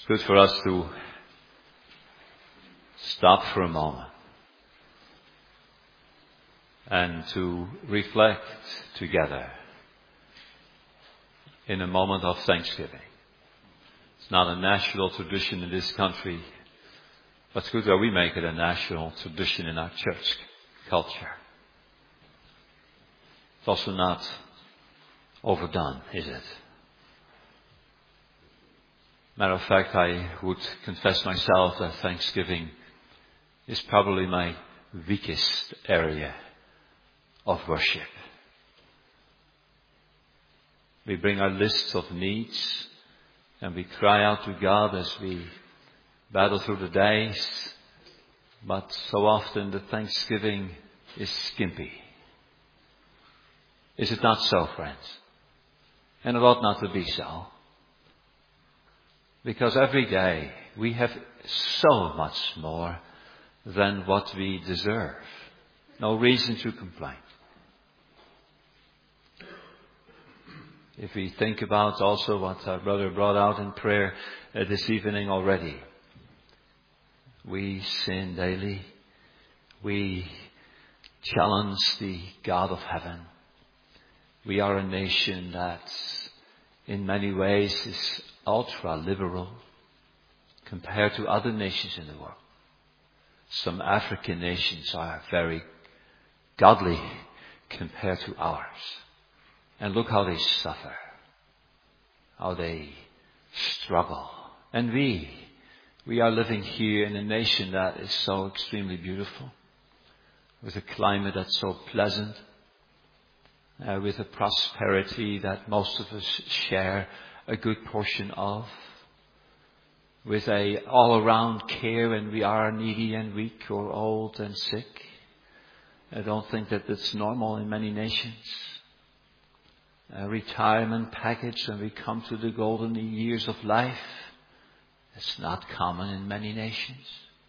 It's good for us to stop for a moment and to reflect together in a moment of thanksgiving. It's not a national tradition in this country, but it's good that we make it a national tradition in our church culture. It's also not overdone, is it? Matter of fact, I would confess myself that Thanksgiving is probably my weakest area of worship. We bring our lists of needs and we cry out to God as we battle through the days, but so often the thanksgiving is skimpy. Is it not so, friends? And it ought not to be so. Because every day we have so much more than what we deserve. No reason to complain. If we think about also what our brother brought out in prayer this evening already. We sin daily. We challenge the God of heaven. We are a nation that in many ways is ultra-liberal compared to other nations in the world. Some African nations are very godly compared to ours. And look how they suffer, how they struggle. And we are living here in a nation that is so extremely beautiful, with a climate that's so pleasant, with a prosperity that most of us share a good portion of, with a all-around care when we are needy and weak or old and sick. I don't think that it's normal in many nations. A retirement package when we come to the golden years of life. It's not common in many nations.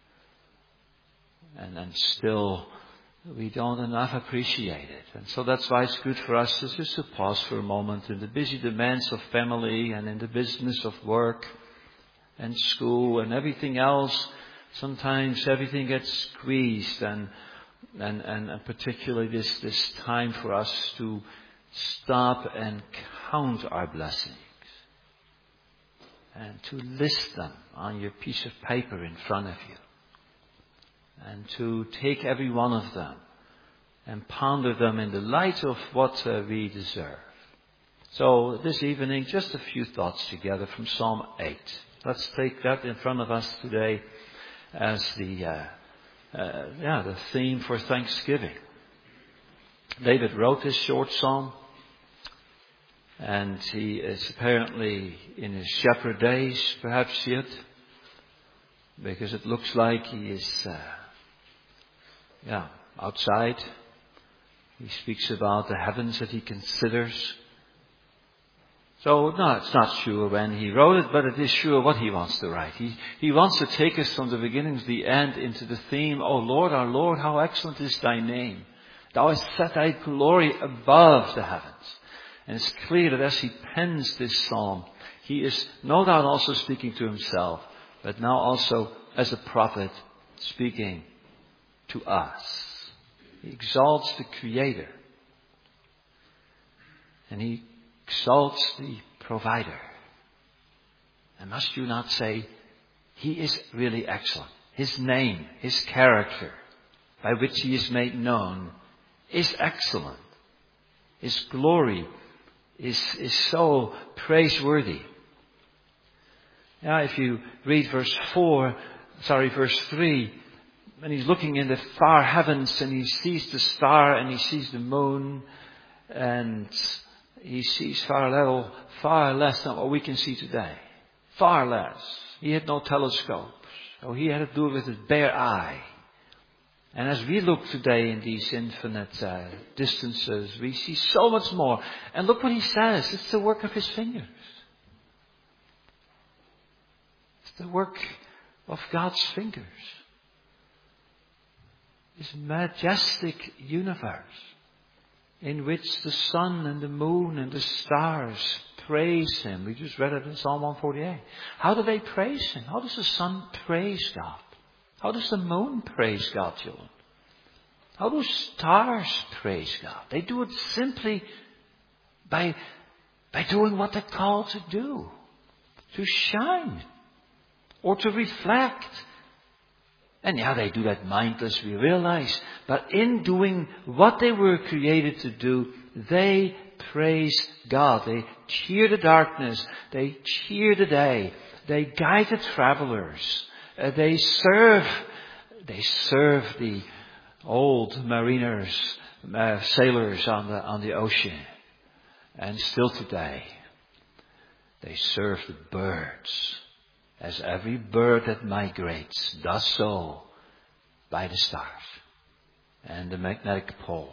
And still we don't enough appreciate it. And so that's why it's good for us just to pause for a moment in the busy demands of family and in the business of work and school and everything else. Sometimes everything gets squeezed and particularly this time for us to stop and count our blessings and to list them on your piece of paper in front of you and to take every one of them and ponder them in the light of what we deserve. So this evening, just a few thoughts together from Psalm 8. Let's take that in front of us today as the theme for Thanksgiving. David wrote this short psalm. And he is apparently in his shepherd days, perhaps yet, because it looks like he is, outside. He speaks about the heavens that he considers. So, no, it's not sure when he wrote it, but it is sure what he wants to write. He wants to take us from the beginning to the end into the theme, O Lord, our Lord, how excellent is thy name. Thou hast set thy glory above the heavens. And it's clear that as he pens this psalm, he is no doubt also speaking to himself, but now also as a prophet speaking to us. He exalts the Creator. And he exalts the Provider. And must you not say, he is really excellent. His name, his character, by which he is made known, is excellent. His glory is so praiseworthy. Now, if you read verse 3, when he's looking in the far heavens and he sees the star and he sees the moon and he sees far less than what we can see today. Far less. He had no telescopes, so he had to do it with his bare eye. And as we look today in these infinite distances, we see so much more. And look what he says. It's the work of his fingers. It's the work of God's fingers. This majestic universe in which the sun and the moon and the stars praise Him. We just read it in Psalm 148. How do they praise Him? How does the sun praise God? How does the moon praise God, children? How do stars praise God? They do it simply by doing what they're called to do. To shine. Or to reflect. And yeah, they do that mindless, we realize. But in doing what they were created to do, they praise God. They cheer the darkness. They cheer the day. They guide the travelers. They serve the old mariners, sailors on the ocean. And still today, they serve the birds, as every bird that migrates does so by the stars and the magnetic poles.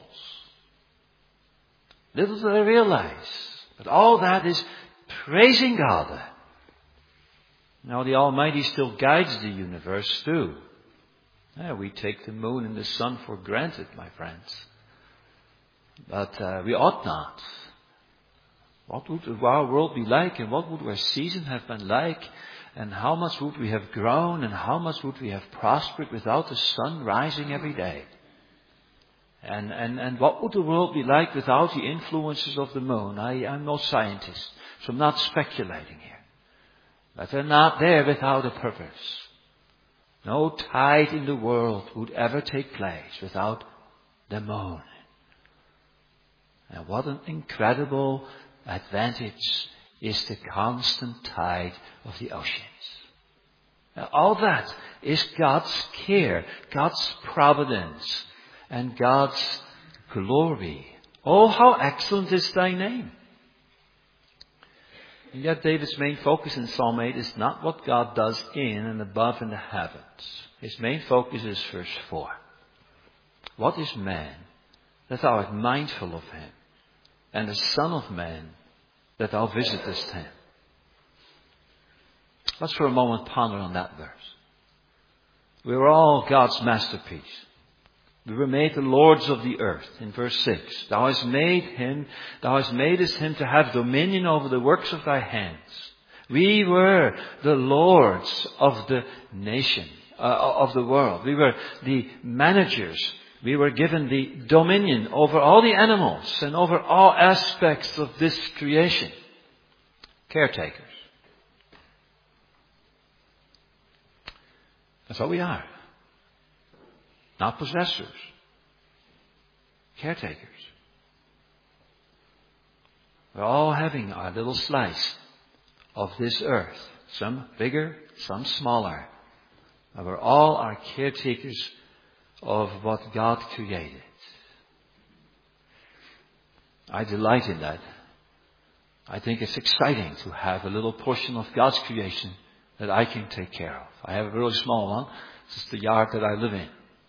Little do they realize that all that is praising God. Now the Almighty still guides the universe too. Yeah, we take the moon and the sun for granted, my friends. But we ought not. What would our world be like, and what would our season have been like, and how much would we have grown, and how much would we have prospered without the sun rising every day? And what would the world be like without the influences of the moon? I'm no scientist, so I'm not speculating here. But they're not there without a purpose. No tide in the world would ever take place without the moon. And what an incredible advantage is the constant tide of the oceans. Now, all that is God's care, God's providence, and God's glory. Oh, how excellent is thy name. And yet David's main focus in Psalm 8 is not what God does in and above in the heavens. His main focus is verse 4. What is man that thou art mindful of him, and the Son of Man that thou visitest him? Let's for a moment ponder on that verse. We are all God's masterpiece. We were made the lords of the earth. In verse 6, thou hast madest him to have dominion over the works of thy hands. We were the lords of the nation, of the world. We were the managers. We were given the dominion over all the animals and over all aspects of this creation. Caretakers. That's what we are. Not possessors. Caretakers. We're all having our little slice of this earth. Some bigger, some smaller. But we're all our caretakers of what God created. I delight in that. I think it's exciting to have a little portion of God's creation that I can take care of. I have a really small one. It's the yard that I live in.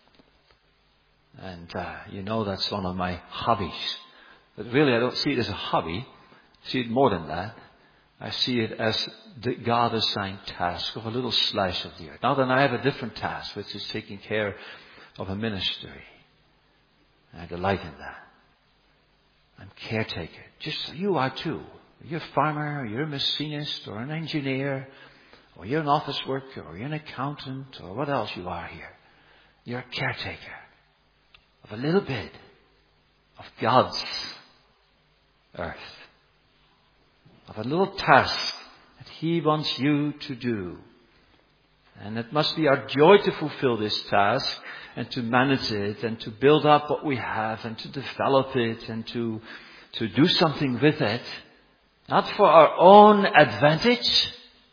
And that's one of my hobbies. But really I don't see it as a hobby. I see it more than that. I see it as the God-assigned task of a little slice of the earth. Now then I have a different task, which is taking care of a ministry. And I delight in that. I'm caretaker. Just you are too. You're a farmer, or you're a machinist, or an engineer, or you're an office worker, or you're an accountant, or what else you are here. You're a caretaker of a little bit of God's earth. Of a little task that He wants you to do. And it must be our joy to fulfill this task and to manage it and to build up what we have and to develop it and to do something with it. Not for our own advantage.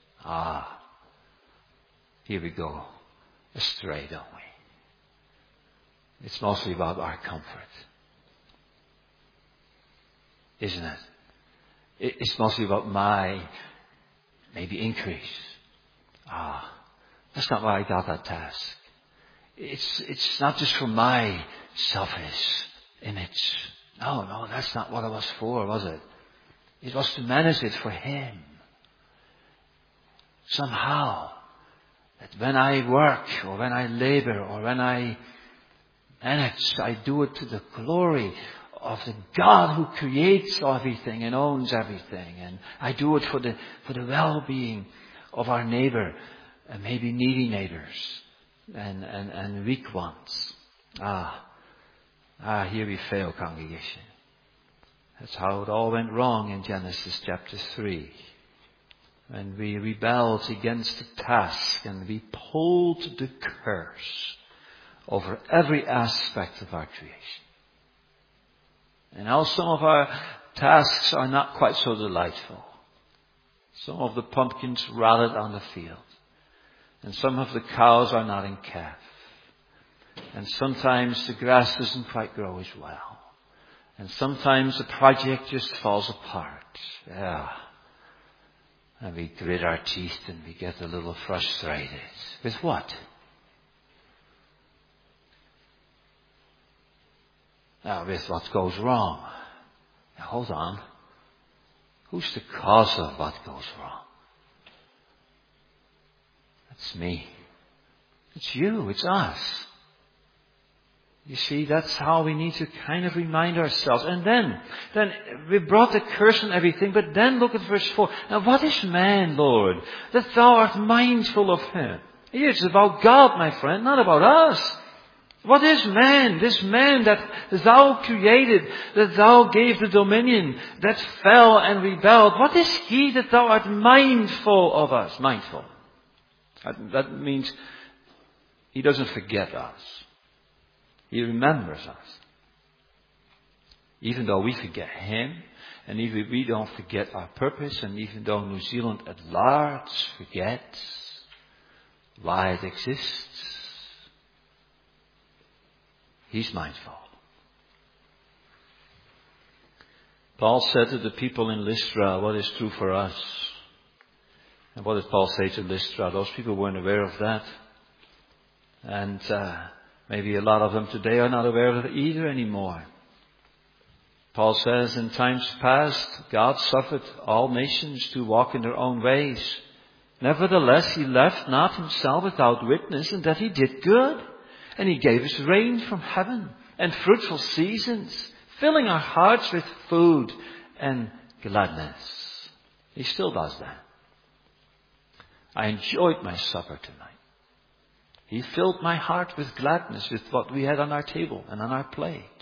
Here we go astray, don't we? It's mostly about our comfort. Isn't it? It's mostly about my maybe increase. That's not why I got that task. It's not just for my selfish image. No, that's not what it was for, was it? It was to manage it for Him. Somehow, that when I work or when I labor or when I manage, I do it to the glory of the God who creates everything and owns everything. And I do it for the well-being of our neighbor, and maybe needy neighbors and weak ones. Here we fail, congregation. That's how it all went wrong in Genesis chapter 3. When we rebelled against the task and we pulled the curse over every aspect of our creation. And now some of our tasks are not quite so delightful. Some of the pumpkins rotted on the field. And some of the cows are not in calf. And sometimes the grass doesn't quite grow as well. And sometimes the project just falls apart. And we grit our teeth and we get a little frustrated. With what? With what goes wrong. Now, hold on. Who's the cause of what goes wrong? It's me. It's you. It's us. You see, that's how we need to kind of remind ourselves. And then we brought the curse and everything, but then look at verse 4. Now what is man, Lord, that thou art mindful of him? Here it's about God, my friend, not about us. What is man? This man that thou created, that thou gave the dominion, that fell and rebelled. What is he that thou art mindful of us? Mindful. That means he doesn't forget us. He remembers us. Even though we forget him, and even we don't forget our purpose, and even though New Zealand at large forgets why it exists, he's mindful. Paul said to the people in Lystra what is true for us. And what did Paul say to Lystra? Those people weren't aware of that. And maybe a lot of them today are not aware of it either anymore. Paul says, in times past, God suffered all nations to walk in their own ways. Nevertheless, he left not himself without witness, and that he did good. And he gave us rain from heaven and fruitful seasons, filling our hearts with food and gladness. He still does that. I enjoyed my supper tonight. He filled my heart with gladness with what we had on our table and on our plates.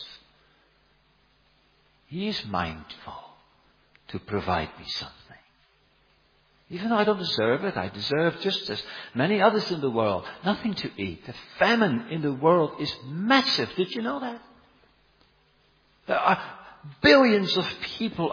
He is mindful to provide me something. Even though I don't deserve it, I deserve just as many others in the world nothing to eat. The famine in the world is massive. Did you know that? There are billions of people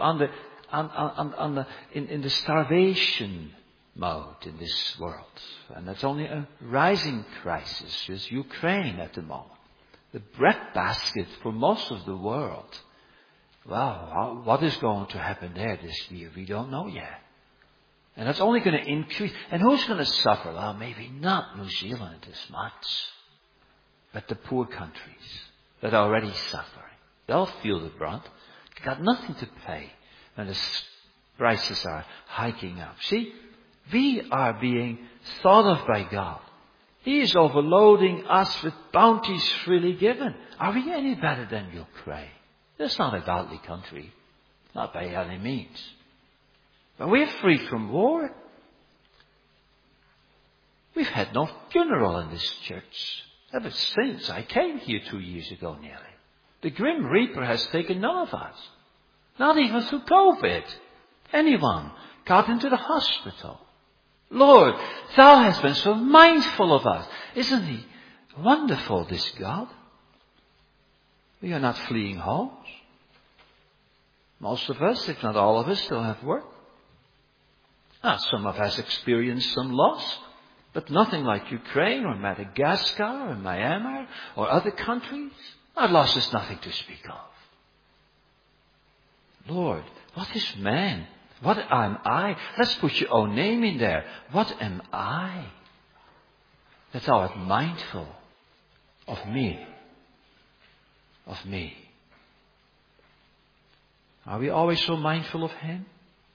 in the starvation mode in this world. And that's only a rising crisis. There's Ukraine at the moment. The breadbasket for most of the world. Well, what is going to happen there this year? We don't know yet. And that's only going to increase. And who's going to suffer? Well, maybe not New Zealand as much. But the poor countries that are already suffering. They'll feel the brunt. They've got nothing to pay when the prices are hiking up. See? We are being thought of by God. He is overloading us with bounties freely given. Are we any better than Ukraine? That's not a godly country. Not by any means. But we're free from war. We've had no funeral in this church ever since I came here 2 years ago nearly. The Grim Reaper has taken none of us. Not even through COVID. Anyone got into the hospital. Lord, thou hast been so mindful of us. Isn't he wonderful, this God? We are not fleeing homes. Most of us, if not all of us, still have work. Some of us experienced some loss, but nothing like Ukraine or Madagascar or Myanmar or other countries. Our loss is nothing to speak of. Lord, what is man? What am I? Let's put your own name in there. What am I? That thou art mindful of me. Of me. Are we always so mindful of him?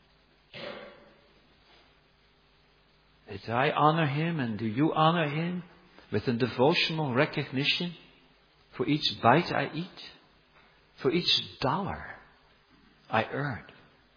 Did I honor him and do you honor him with a devotional recognition for each bite I eat? for each dollar I earned,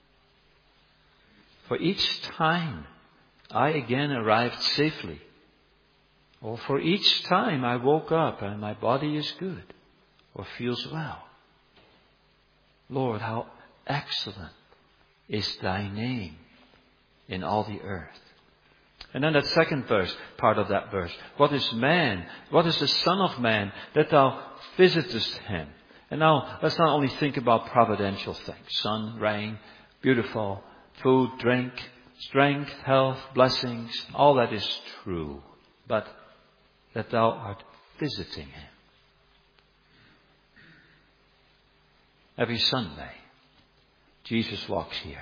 for each time I again arrived safely, or for each time I woke up and my body is good or feels well. Lord, how excellent is thy name in all the earth. And then that second verse, part of that verse. What is man? What is the Son of Man that thou visitest him? And now let's not only think about providential things. Sun, rain, beautiful, food, drink, strength, health, blessings. All that is true. But that thou art visiting him. Every Sunday, Jesus walks here.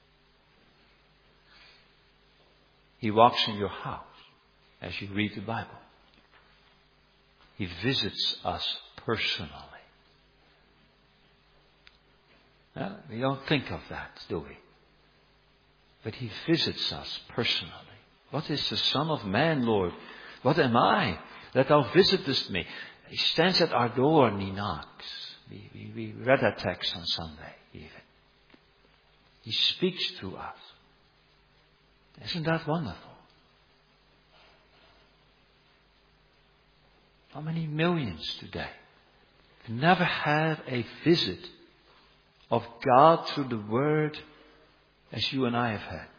He walks in your house as you read the Bible. He visits us personally. We don't think of that, do we? But he visits us personally. What is the Son of Man, Lord? What am I that thou visitest me? He stands at our door and he knocks. We read that text on Sunday even. He speaks to us. Isn't that wonderful? How many millions today never have a visit of God through the Word as you and I have had?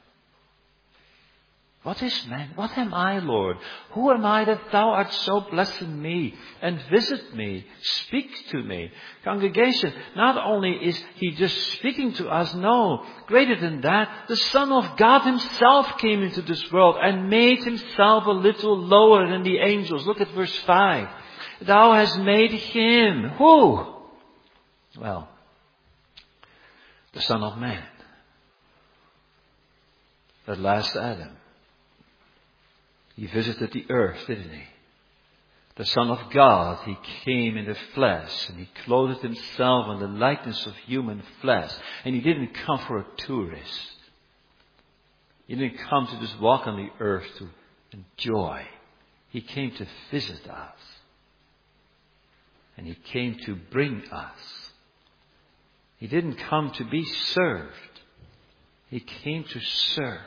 What is man? What am I, Lord? Who am I that thou art so blessing me and visit me, speak to me? Congregation, not only is he just speaking to us, no, greater than that, the Son of God himself came into this world and made himself a little lower than the angels. Look at verse 5. Thou hast made him. Who? Well, the Son of Man. That last Adam. He visited the earth, didn't he? The Son of God, he came in the flesh and he clothed himself in the likeness of human flesh. And he didn't come for a tourist. He didn't come to just walk on the earth to enjoy. He came to visit us. And he came to bring us. He didn't come to be served. He came to serve.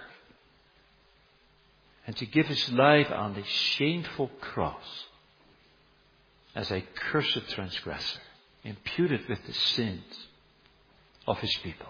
And to give his life on the shameful cross as a cursed transgressor, imputed with the sins of his people.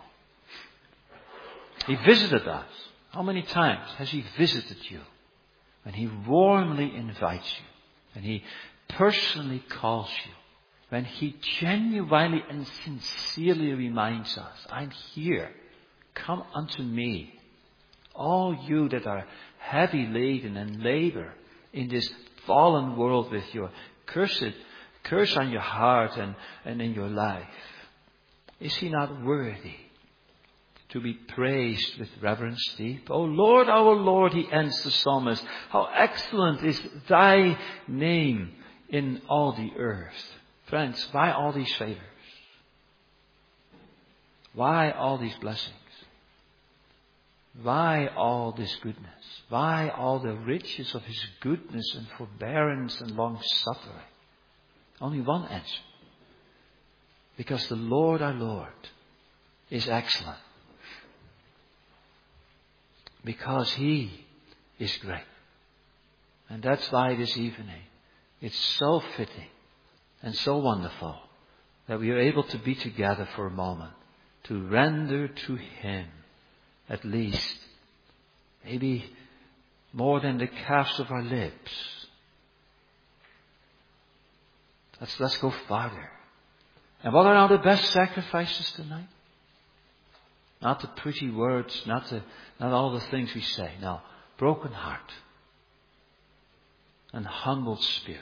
He visited us. How many times has he visited you? When he warmly invites you. When he personally calls you. When he genuinely and sincerely reminds us, I'm here. Come unto me. All you that are heavy laden and labor in this fallen world with your curse on your heart and in your life. Is he not worthy to be praised with reverence deep? O Lord, our Lord, he ends the psalmist. How excellent is thy name in all the earth. Friends, why all these favors? Why all these blessings? Why all this goodness? Why all the riches of his goodness and forbearance and long suffering? Only one answer. Because the Lord our Lord is excellent. Because he is great. And that's why this evening it's so fitting and so wonderful that we are able to be together for a moment to render to him at least, maybe more than the calves of our lips. Let's go farther. And what are now the best sacrifices tonight? Not the pretty words, not all the things we say. No, broken heart and humbled spirit.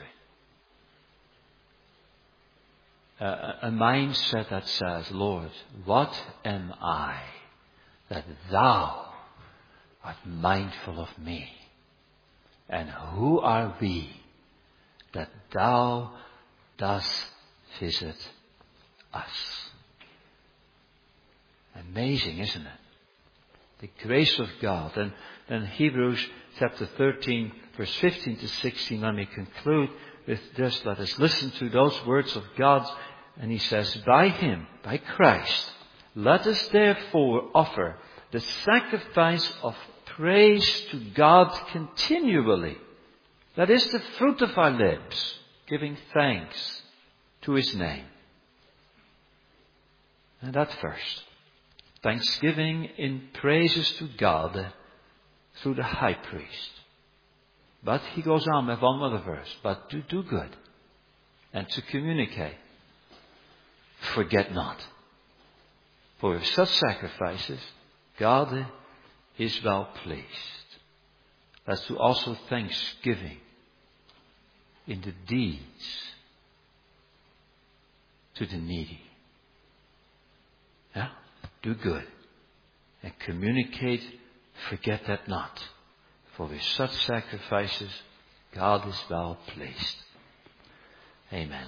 A mindset that says, Lord, what am I that thou art mindful of me? And who are we that thou dost visit us? Amazing, isn't it? The grace of God. And then Hebrews chapter 13, verse 15 to 16, let me conclude with this. Let us listen to those words of God's And he says, by him, by Christ, let us therefore offer the sacrifice of praise to God continually. That is the fruit of our lips, giving thanks to his name. And that first, thanksgiving in praises to God through the high priest. But he goes on with one more verse, but to do good and to communicate. Forget not. For with such sacrifices, God is well pleased. Let's do also thanksgiving in the deeds to the needy. Yeah? Do good and communicate. Forget that not. For with such sacrifices, God is well pleased. Amen.